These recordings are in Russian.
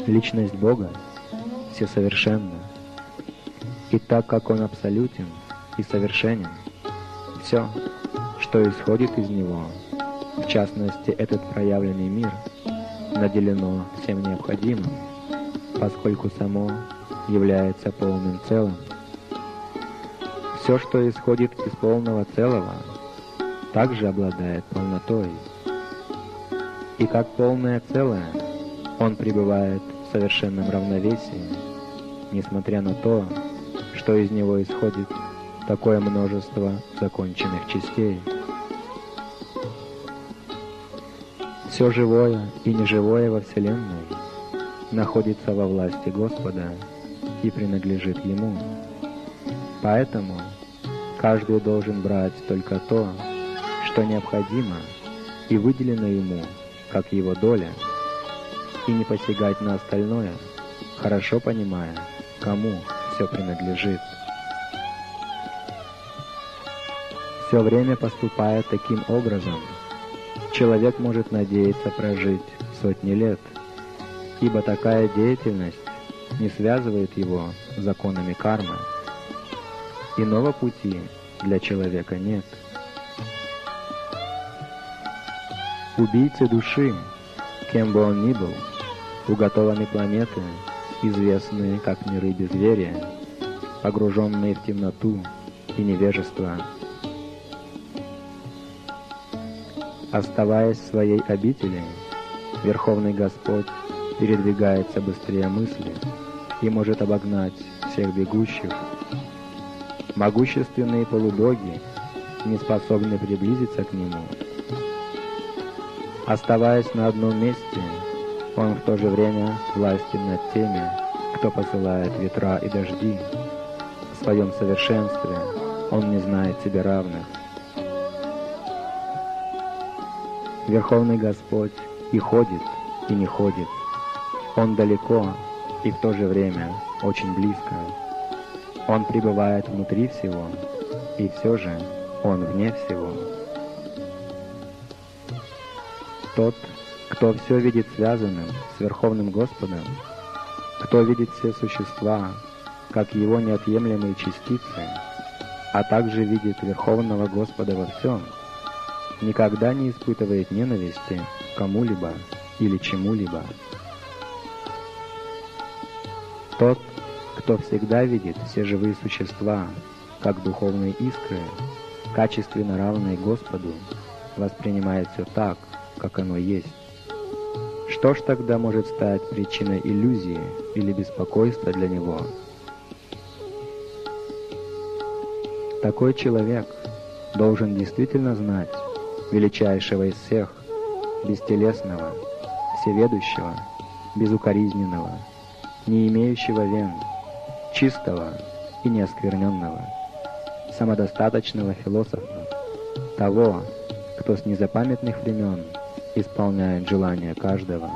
Личность Бога всесовершенна, и так как Он абсолютен и совершенен, все, что исходит из Него, в частности этот проявленный мир, наделено всем необходимым, поскольку само является полным целым. Все, что исходит из полного целого, также обладает полнотой. И как полное целое, он пребывает в совершенном равновесии, несмотря на то, что из него исходит такое множество законченных частей. Все живое и неживое во Вселенной находится во власти Господа и принадлежит Ему. Поэтому каждый должен брать только то, что необходимо и выделено ему, как его доля, и не посягать на остальное, хорошо понимая, кому все принадлежит. Все время поступая таким образом, человек может надеяться прожить сотни лет, ибо такая деятельность не связывает его с законами кармы. Иного пути для человека нет. Убийцы души, кем бы он ни был, уготованы планеты, известные как миры безверия, погруженные в темноту и невежество. Оставаясь в своей обители, Верховный Господь передвигается быстрее мысли и может обогнать всех бегущих. Могущественные полубоги не способны приблизиться к Нему. Оставаясь на одном месте, Он в то же время властен над теми, кто посылает ветра и дожди. В своем совершенстве Он не знает себе равных. Верховный Господь и ходит, и не ходит. Он далеко и в то же время очень близко. Он пребывает внутри всего, и все же Он вне всего. Тот, кто все видит связанным с Верховным Господом, кто видит все существа, как Его неотъемлемые частицы, а также видит Верховного Господа во всем, никогда не испытывает ненависти к кому-либо или чему-либо. Тот, кто всегда видит все живые существа, как духовные искры, качественно равные Господу, воспринимает все так, как оно есть. Что ж тогда может стать причиной иллюзии или беспокойства для него? Такой человек должен действительно знать величайшего из всех, бестелесного, всеведущего, безукоризненного, не имеющего вен, чистого и неоскверненного, самодостаточного философа, того, кто с незапамятных времен исполняет желания каждого.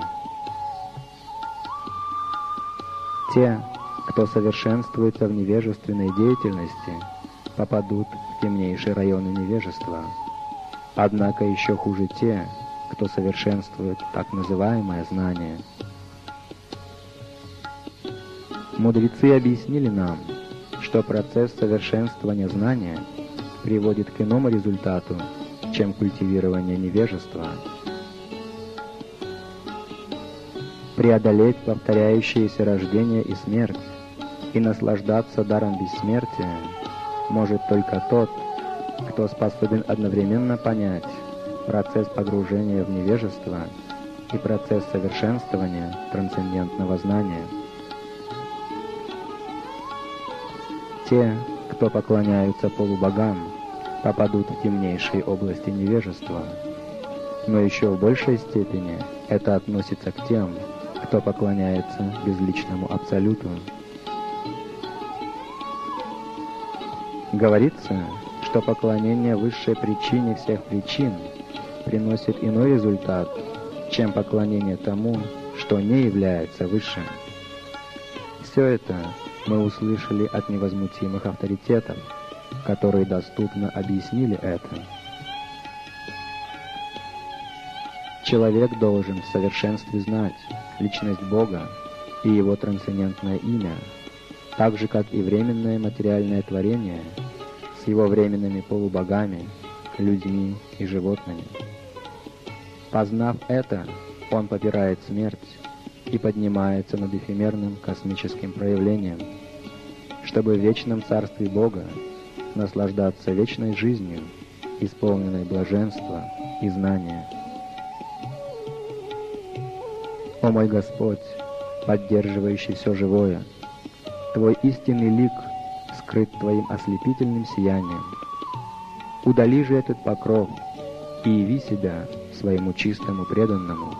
Те, кто совершенствуется в невежественной деятельности, попадут в темнейшие районы невежества. Однако еще хуже те, кто совершенствует так называемое знание. Мудрецы объяснили нам, что процесс совершенствования знания приводит к иному результату, чем культивирование невежества. Преодолеть повторяющиеся рождение и смерть и наслаждаться даром бессмертия может только тот, кто способен одновременно понять процесс погружения в невежество и процесс совершенствования трансцендентного знания. Те, кто поклоняются полубогам, попадут в темнейшие области невежества, но еще в большей степени это относится к тем, кто поклоняется безличному Абсолюту. Говорится, что поклонение высшей причине всех причин приносит иной результат, чем поклонение тому, что не является высшим. Все это мы услышали от невозмутимых авторитетов, которые доступно объяснили это. Человек должен в совершенстве знать личность Бога и Его трансцендентное имя, так же, как и временное материальное творение с его временными полубогами, людьми и животными. Познав это, он попирает смерть и поднимается над эфемерным космическим проявлением, чтобы в вечном царстве Бога наслаждаться вечной жизнью, исполненной блаженства и знания. О мой Господь, поддерживающий все живое, Твой истинный лик скрыт Твоим ослепительным сиянием. Удали же этот покров и яви себя своему чистому преданному.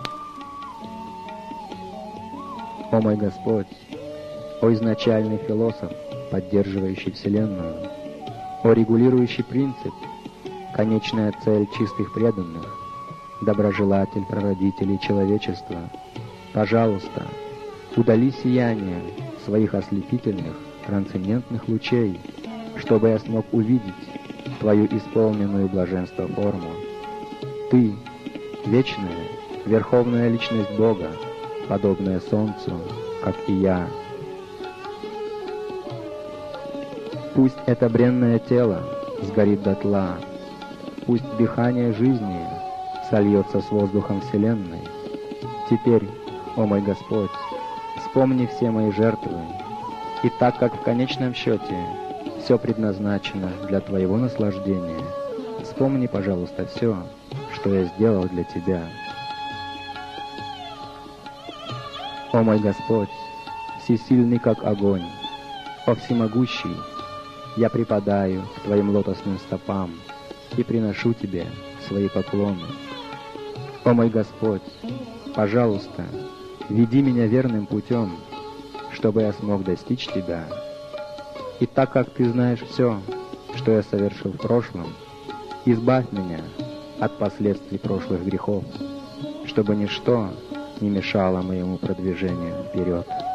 О мой Господь, о изначальный философ, поддерживающий Вселенную, о регулирующий принцип, конечная цель чистых преданных, доброжелатель прародителей человечества, пожалуйста, удали сияние своих ослепительных, трансцендентных лучей, чтобы я смог увидеть Твою исполненную блаженства форму. Ты, вечная, верховная личность Бога, подобная Солнцу, как и я. Пусть это бренное тело сгорит дотла, пусть дыхание жизни сольется с воздухом Вселенной. Теперь, о мой Господь, вспомни все мои жертвы, и так как в конечном счете все предназначено для Твоего наслаждения, вспомни, пожалуйста, все, что я сделал для Тебя. О мой Господь, всесильный как огонь, о всемогущий, я припадаю к Твоим лотосным стопам и приношу Тебе свои поклоны. О мой Господь, пожалуйста, веди меня верным путем, чтобы я смог достичь Тебя. И так как Ты знаешь все, что я совершил в прошлом, избавь меня от последствий прошлых грехов, чтобы ничто не мешало моему продвижению вперед.